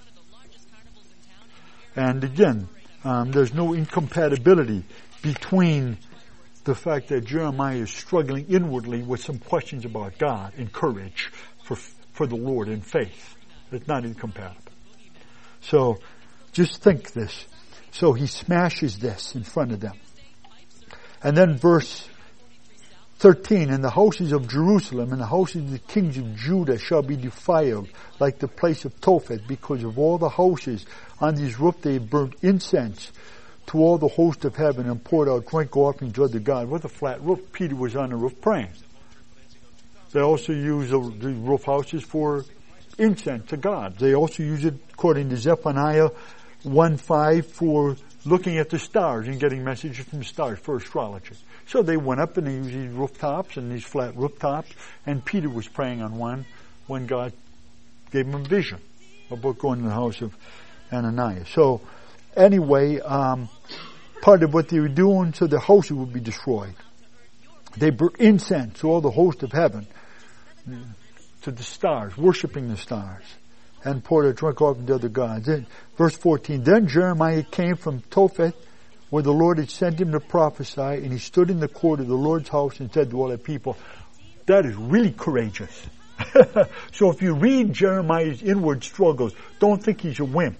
Speaker 1: And again, um, there's no incompatibility between the fact that Jeremiah is struggling inwardly with some questions about God and courage for for the Lord and faith. It's not incompatible. So, just think this. So he smashes this in front of them. And then verse thirteen, and the houses of Jerusalem and the houses of the kings of Judah shall be defiled like the place of Tophet, because of all the houses on these roofs they burnt incense to all the host of heaven and poured out drink offerings to other gods. With a flat roof, Peter was on the roof praying. They also use the roof houses for incense to God. They also use it, according to Zephaniah one five, for looking at the stars and getting messages from the stars for astrology. So they went up and they used these rooftops and these flat rooftops, and Peter was praying on one when God gave him a vision about going to the house of Ananias. So anyway, um, part of what they were doing, so the houses would be destroyed. They burnt incense to all the host of heaven, to the stars, worshiping the stars, and poured a drink offering to other gods. Then, verse fourteen, then Jeremiah came from Tophet, where the Lord had sent him to prophesy, and he stood in the court of the Lord's house and said to all the people, That is really courageous. So if you read Jeremiah's inward struggles, don't think he's a wimp.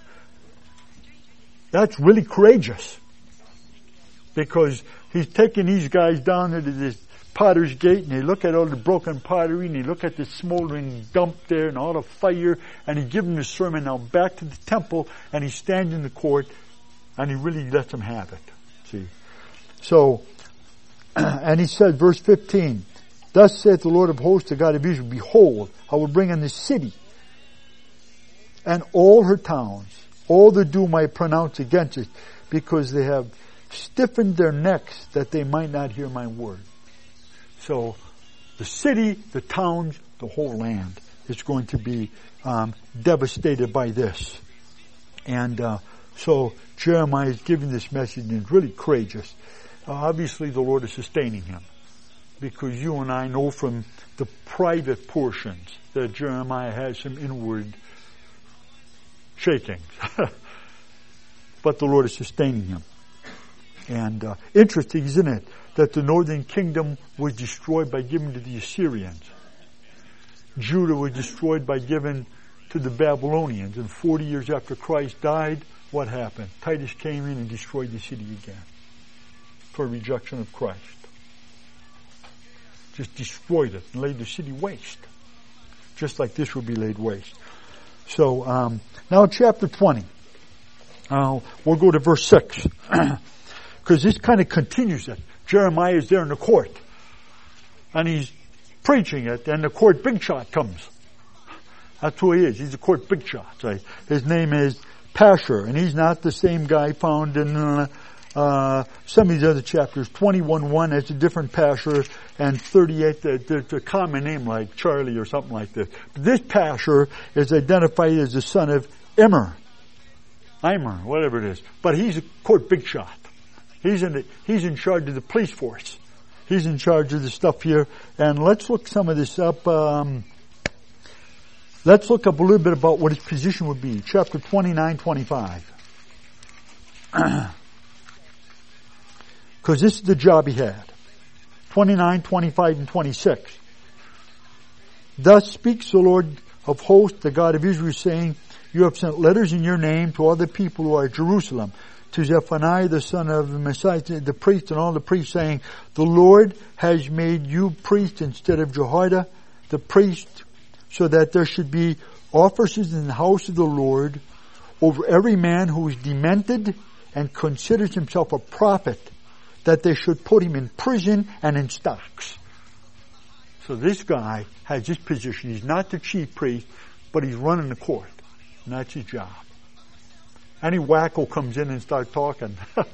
Speaker 1: That's really courageous. Because he's taking these guys down into this potter's gate, and they look at all the broken pottery, and they look at the smoldering dump there and all the fire, and he gives them the sermon now back to the temple, and he stands in the court, and he really lets them have it. See? So, and he said, verse fifteen, thus saith the Lord of hosts, the God of Israel, behold, I will bring on the city and all her towns, all the doom I pronounce against it, because they have stiffened their necks that they might not hear my word. So, the city, the towns, the whole land is going to be um, devastated by this. And uh, so, Jeremiah is giving this message, and it's really courageous. Uh, obviously, the Lord is sustaining him, because you and I know from the private portions that Jeremiah has some inward shakings. But the Lord is sustaining him. And uh, interesting, isn't it, that the northern kingdom was destroyed by giving to the Assyrians. Judah was destroyed by giving to the Babylonians. And forty years after Christ died, what happened? Titus came in and destroyed the city again for rejection of Christ. Just destroyed it and laid the city waste. Just like this will be laid waste. So, um, now chapter twenty. Uh, we'll go to verse six. Because this kind of continues it. Jeremiah is there in the court. And he's preaching it, and the court big shot comes. That's who he is. He's a court big shot. Right? His name is Pashur, and he's not the same guy found in uh, uh, some of these other chapters. twenty-one one, it's a different Pashur, and thirty-eight, it's a common name like Charlie or something like this. But this Pashur is identified as the son of Immer. Immer, whatever it is. But he's a court big shot. He's in the, he's in charge of the police force. He's in charge of the stuff here. And let's look some of this up. Um, let's look up a little bit about what his position would be. Chapter twenty-nine twenty-five. Because this is the job he had. twenty-nine, twenty-five, and twenty-six. Thus speaks the Lord of hosts, the God of Israel, saying, you have sent letters in your name to all the people who are at Jerusalem, to Zephaniah the son of Messiah, the priest, and all the priests, saying, the Lord has made you priest instead of Jehoiada the priest, so that there should be officers in the house of the Lord over every man who is demented and considers himself a prophet, that they should put him in prison and in stocks. So this guy has this position. He's not the chief priest, but he's running the court. And that's his job. Any wacko comes in and starts talking.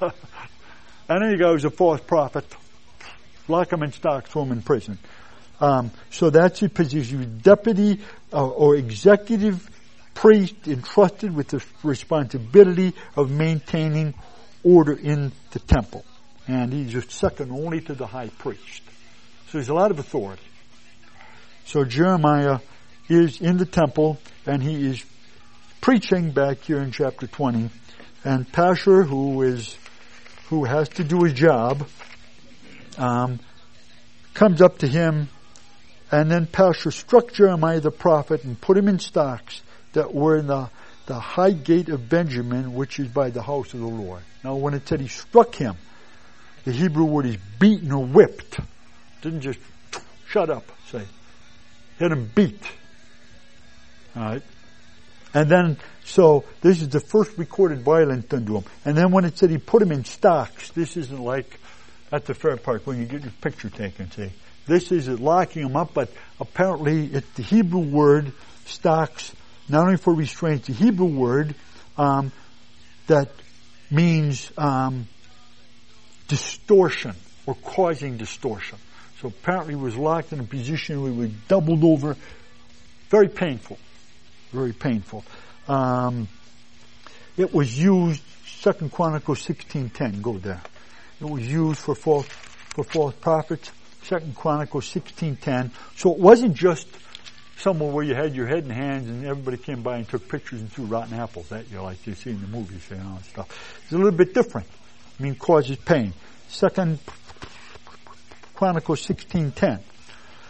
Speaker 1: And then he goes, a false prophet. Lock him in stocks, throw him in prison. Um, so that's his position. Deputy uh, or executive priest entrusted with the responsibility of maintaining order in the temple. And he's just second only to the high priest. So there's a lot of authority. So Jeremiah is in the temple, and he is preaching back here in chapter twenty. And Pashur, who is, who has to do his job, um, comes up to him, and then Pashur struck Jeremiah the prophet and put him in stocks that were in the, the high gate of Benjamin, which is by the house of the Lord. Now when it said he struck him, the Hebrew word is beaten or whipped. Didn't just shut up, say. Hit him beat. Alright. And then, so, this is the first recorded violence done to him. And then when it said he put him in stocks, this isn't like at the fair park when you get your picture taken, see. This isn't locking him up, but apparently it's the Hebrew word, stocks, not only for restraint, the Hebrew word um, that means um, distortion or causing distortion. So apparently he was locked in a position where he was doubled over. Very painful. Very painful. Um, it was used, Second Chronicles sixteen ten, go there. It was used for false, for false prophets. Second Chronicles sixteen ten. So it wasn't just somewhere where you had your head in hands and everybody came by and took pictures and threw rotten apples at you like you see in the movies, you know, and stuff. It's a little bit different. I mean, causes pain. Second Chronicles sixteen ten.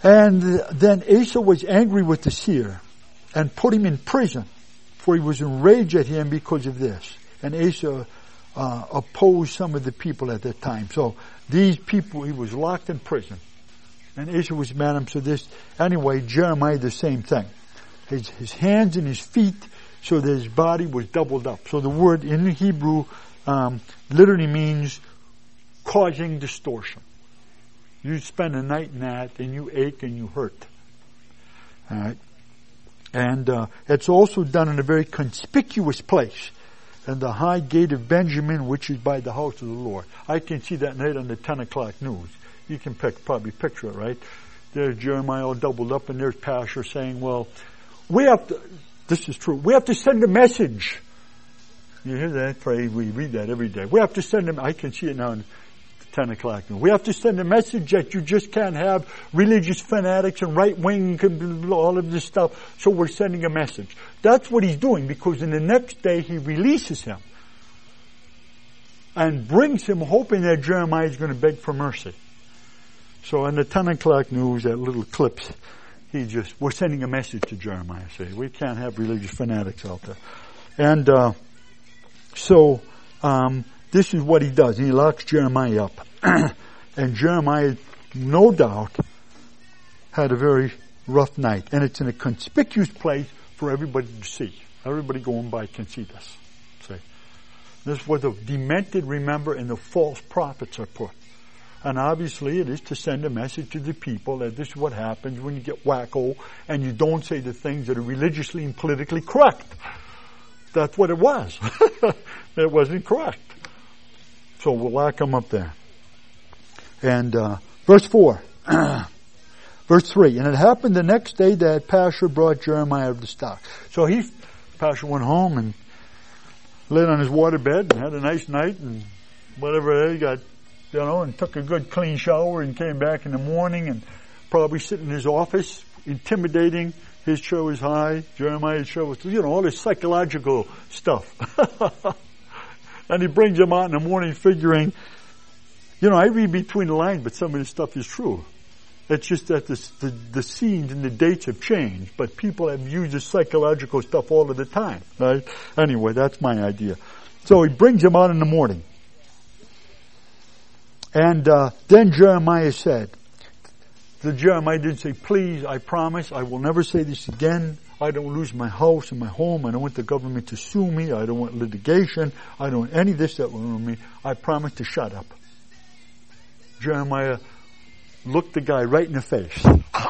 Speaker 1: And then Asa was angry with the seer and put him in prison, for he was enraged at him because of this. And Asa uh, opposed some of the people at that time. So these people, he was locked in prison. And Asa was mad at him. So this, anyway, Jeremiah the same thing. His, his hands and his feet, so that his body was doubled up. So the word in Hebrew um, literally means causing distortion. You spend a night in that, and you ache and you hurt. All right, and uh, it's also done in a very conspicuous place, in the high gate of Benjamin, which is by the house of the Lord. I can see that night on the ten o'clock news. You can pick, probably picture it, right? There's Jeremiah all doubled up, and there's Pastor saying, "Well, we have to." This is true. We have to send a message. You hear that? Pray. We read that every day. We have to send them. I can see it now in ten o'clock. We have to send a message that you just can't have religious fanatics and right wing, all of this stuff. So we're sending a message. That's what he's doing, because in the next day he releases him and brings him, hoping that Jeremiah is going to beg for mercy. So in the ten o'clock news, that little clips, he just, we're sending a message to Jeremiah. Say, we can't have religious fanatics out there. And uh, so um, this is what he does. He locks Jeremiah up. And Jeremiah, no doubt, had a very rough night. And it's in a conspicuous place for everybody to see. Everybody going by can see this. See? This is where the demented, remember, and the false prophets are put. And obviously it is to send a message to the people that this is what happens when you get wacko and you don't say the things that are religiously and politically correct. That's what it was. It wasn't correct. So we'll lock them up there. And uh, verse four. Verse three. And it happened the next day that Pastor brought Jeremiah of the stock. So he, Pastor went home and laid on his waterbed and had a nice night and whatever. He got, you know, and took a good clean shower and came back in the morning and probably sitting in his office, intimidating. His show is high. Jeremiah's show is, you know, all this psychological stuff. And he brings him out in the morning figuring, you know, I read between the lines, but some of this stuff is true. It's just that the, the, the scenes and the dates have changed, but people have used this psychological stuff all of the time, right? Anyway, that's my idea. So he brings him out in the morning. And uh, then Jeremiah said, the Jeremiah didn't say, please, I promise, I will never say this again. I don't lose my house and my home. I don't want the government to sue me. I don't want litigation. I don't want any of this that will ruin me. I promise to shut up. Jeremiah looked the guy right in the face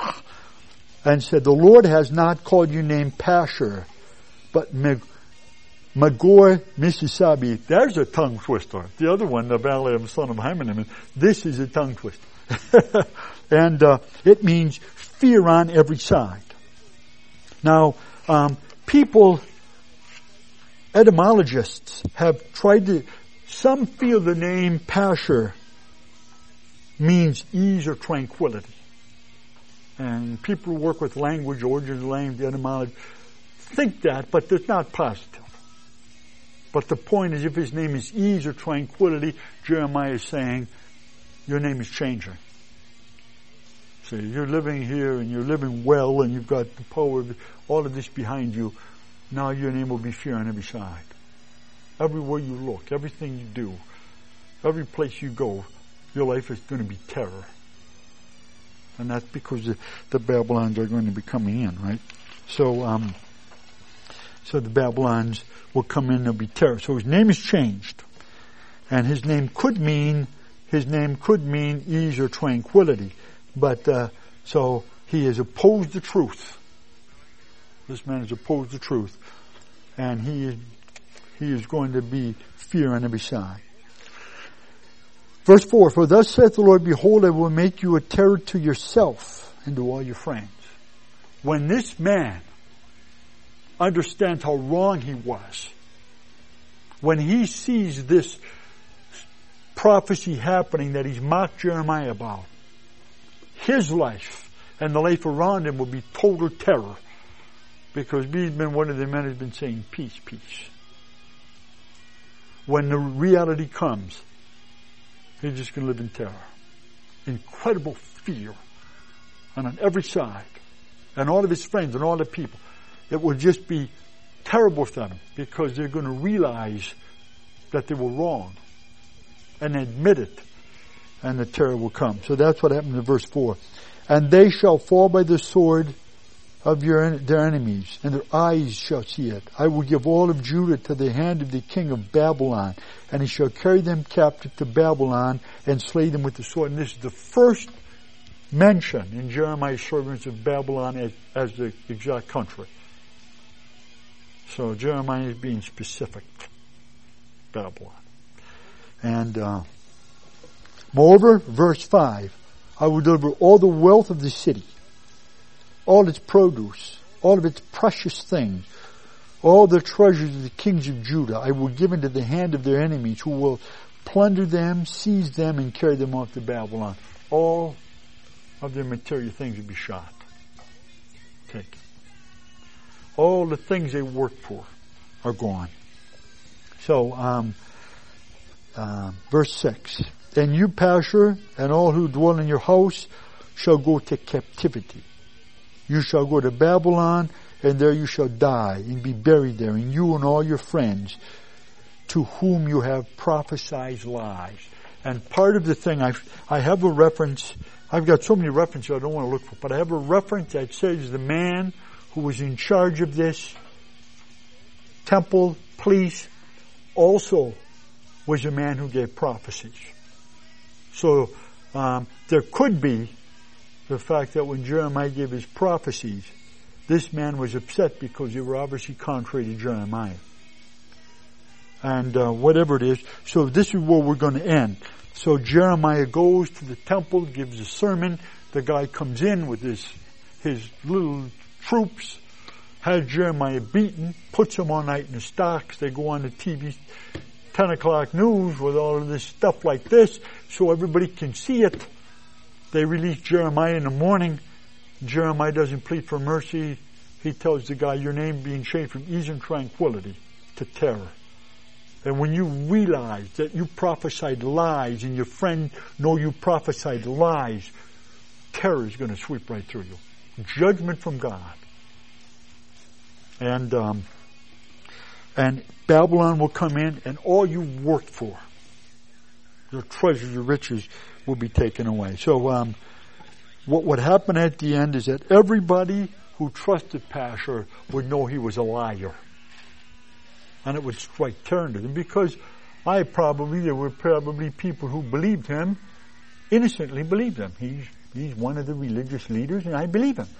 Speaker 1: and said, the Lord has not called you name Pashur, but Magor Mississippi. There's a tongue twister. The other one, the valley of the son of Hyman. This is a tongue twister. And uh, it means fear on every side. Now, um, people, etymologists have tried to, some feel the name Pashur means ease or tranquility. And people who work with language, origins of language, etymology, think that, but it's not positive. But the point is, if his name is ease or tranquility, Jeremiah is saying, your name is changing. So you're living here and you're living well and you've got the power of all of this behind you. Now your name will be fear on every side. Everywhere you look, everything you do, every place you go, your life is going to be terror. And that's because the, the Babylons are going to be coming in, right? So, um, so the Babylons will come in and there'll be terror. So his name is changed. And his name could mean, his name could mean ease or tranquility. But, uh, so he has opposed the truth. This man has opposed the truth. And he is, he is going to be fear on every side. Verse four, for thus saith the Lord, behold, I will make you a terror to yourself and to all your friends. When this man understands how wrong he was, when he sees this prophecy happening that he's mocked Jeremiah about, his life and the life around him will be total terror. Because he's been one of the men who's been saying, peace, peace. When the reality comes, he's just going to live in terror. Incredible fear and on every side, and all of his friends and all the people. It will just be terrible for them because they're going to realize that they were wrong and admit it, and the terror will come. So that's what happened in verse four. And they shall fall by the sword of your their enemies, and their eyes shall see it. I will give all of Judah to the hand of the king of Babylon, and he shall carry them captive to Babylon and slay them with the sword. And this is the first mention in Jeremiah's servants of Babylon as, as the exact country. So Jeremiah is being specific. Babylon. And uh, moreover, verse five, I will deliver all the wealth of the city, all its produce, all of its precious things, all the treasures of the kings of Judah, I will give into the hand of their enemies, who will plunder them, seize them, and carry them off to Babylon. All of their material things will be shot, taken. All the things they worked for are gone. So, um, uh, verse six, and you, Pashur, and all who dwell in your house shall go to captivity. You shall go to Babylon, and there you shall die, and be buried there, and you and all your friends, to whom you have prophesied lies. And part of the thing, I I have a reference, I've got so many references I don't want to look for, but I have a reference that says the man who was in charge of this temple police also was a man who gave prophecies. So um, there could be the fact that when Jeremiah gave his prophecies, this man was upset because they were obviously contrary to Jeremiah. And uh, whatever it is, so this is where we're going to end. So Jeremiah goes to the temple, gives a sermon. The guy comes in with his his little troops, has Jeremiah beaten, puts him all night in the stocks. They go on the T V, ten o'clock news with all of this stuff like this, so everybody can see it. They release Jeremiah in the morning. Jeremiah doesn't plead for mercy. He tells the guy, your name being changed from ease and tranquility to terror. And when you realize that you prophesied lies and your friend know you prophesied lies, terror is going to sweep right through you. Judgment from God. And um, and Babylon will come in, and all you worked for, your treasures, your riches, will be taken away. So um, what would happen at the end is that everybody who trusted Pashur would know he was a liar. And it would strike terror into them, because I probably, there were probably people who believed him, innocently believed him. He's, he's one of the religious leaders, and I believe him.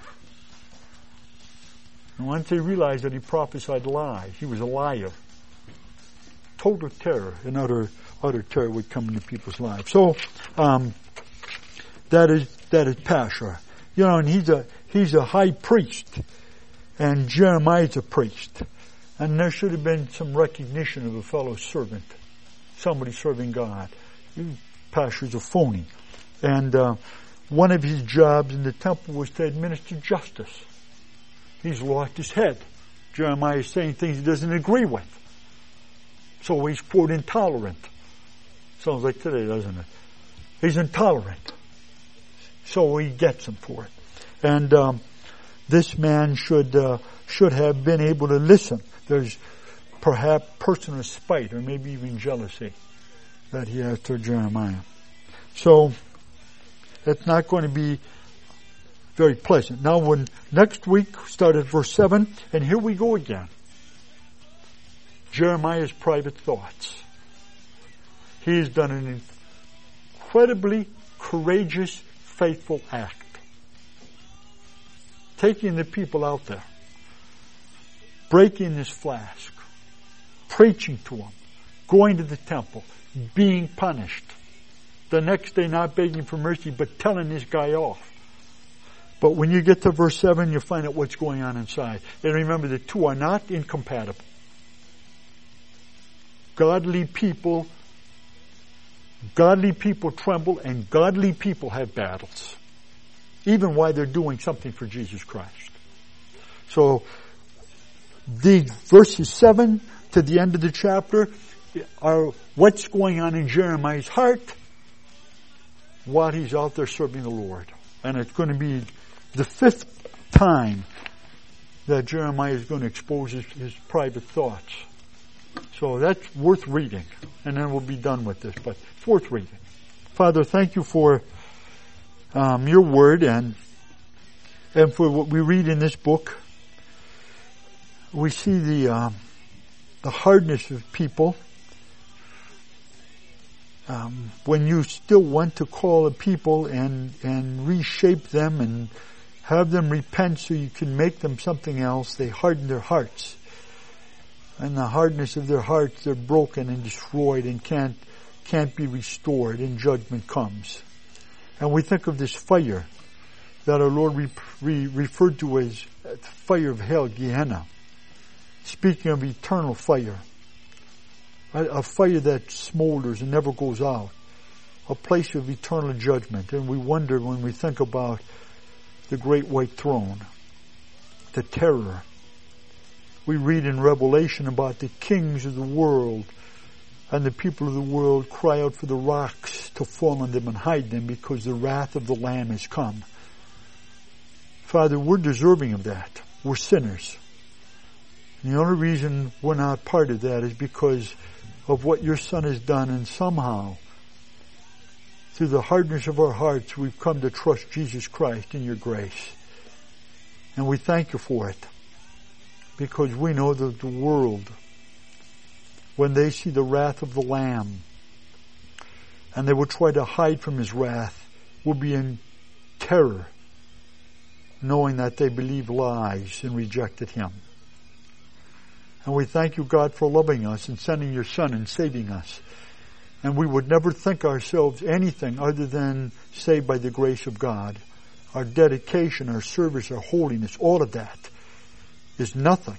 Speaker 1: And once they realized that he prophesied lies, he was a liar, total terror and utter, utter terror would come into people's lives. So, um, that is, that is Pashur. You know, and he's a, he's a high priest, and Jeremiah's a priest. And there should have been some recognition of a fellow servant, somebody serving God. Pashur's a phony. And uh, one of his jobs in the temple was to administer justice. He's lost his head. Jeremiah is saying things he doesn't agree with. So he's, quote, intolerant. Sounds like today, doesn't it? He's intolerant. So he gets him for it. And um, this man should uh, should have been able to listen. There's perhaps personal spite or maybe even jealousy that he has toward Jeremiah. So it's not going to be very pleasant. Now, when next week, start at verse seven, and here we go again. Jeremiah's private thoughts. He's done an incredibly courageous, faithful act. Taking the people out there, breaking this flask, preaching to them, going to the temple, being punished. The next day not begging for mercy, but telling this guy off. But when you get to verse seven, you find out what's going on inside. And remember, the two are not incompatible. Godly people, godly people tremble, and godly people have battles. Even while they're doing something for Jesus Christ. So, the verses seven to the end of the chapter are what's going on in Jeremiah's heart while he's out there serving the Lord. And it's going to be the fifth time that Jeremiah is going to expose his, his private thoughts. So that's worth reading. And then we'll be done with this, but it's worth reading. Father, thank you for um, your word and and for what we read in this book. We see the um, the hardness of people. Um, when you still want to call a people and and reshape them and have them repent so you can make them something else, they harden their hearts. And the hardness of their hearts, they're broken and destroyed and can't can't be restored, and judgment comes. And we think of this fire that our Lord re- re- referred to as the fire of hell, Gehenna. Speaking of eternal fire, a, a fire that smolders and never goes out, a place of eternal judgment. And we wonder when we think about the great white throne, the terror. We read in Revelation about the kings of the world, and the people of the world cry out for the rocks to fall on them and hide them because the wrath of the Lamb has come. Father, we're deserving of that. We're sinners. And the only reason we're not part of that is because of what your Son has done, and somehow, through the hardness of our hearts, we've come to trust Jesus Christ in your grace. And we thank you for it, because we know that the world, when they see the wrath of the Lamb, and they will try to hide from his wrath, will be in terror, knowing that they believe lies and rejected him. And we thank you, God, for loving us and sending your Son and saving us. And we would never think ourselves anything other than saved by the grace of God. Our dedication, our service, our holiness, all of that is nothing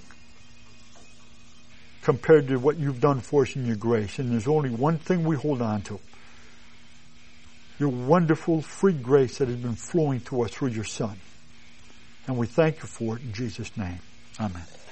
Speaker 1: compared to what you've done for us in your grace. And there's only one thing we hold on to. Your wonderful free grace that has been flowing to us through your Son. And we thank you for it in Jesus' name. Amen.